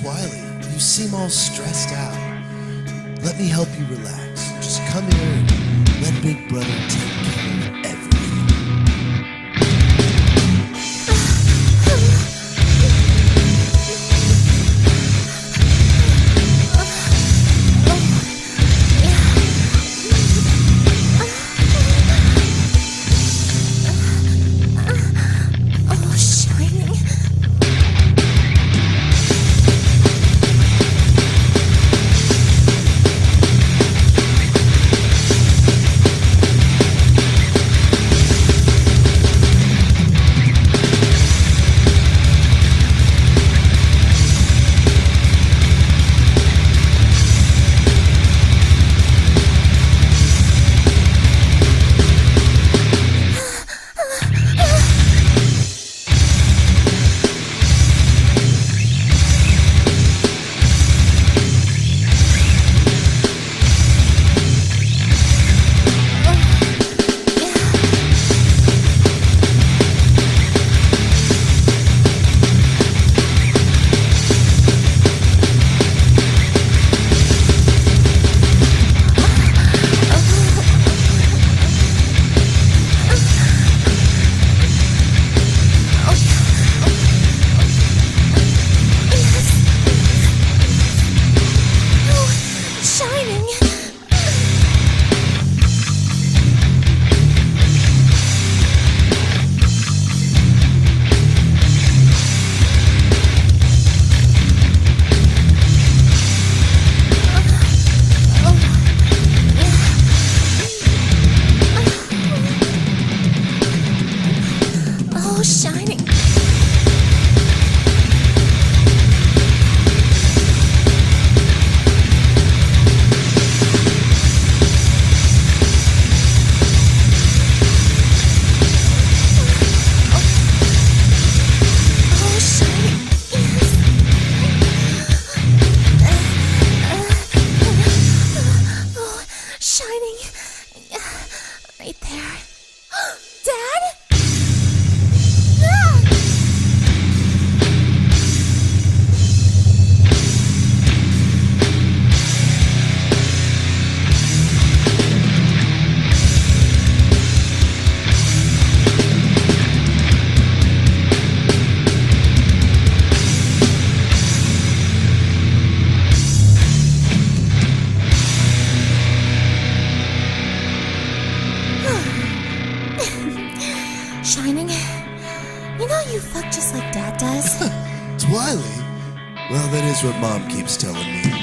Wiley, you seem all stressed out. Let me help you relax. Just come here and let Big Brother take care of everything. Shining. Shining. Right there. Dad? Shining, you know you fuck just like Dad does. It's Wiley. Well, that is what Mom keeps telling me.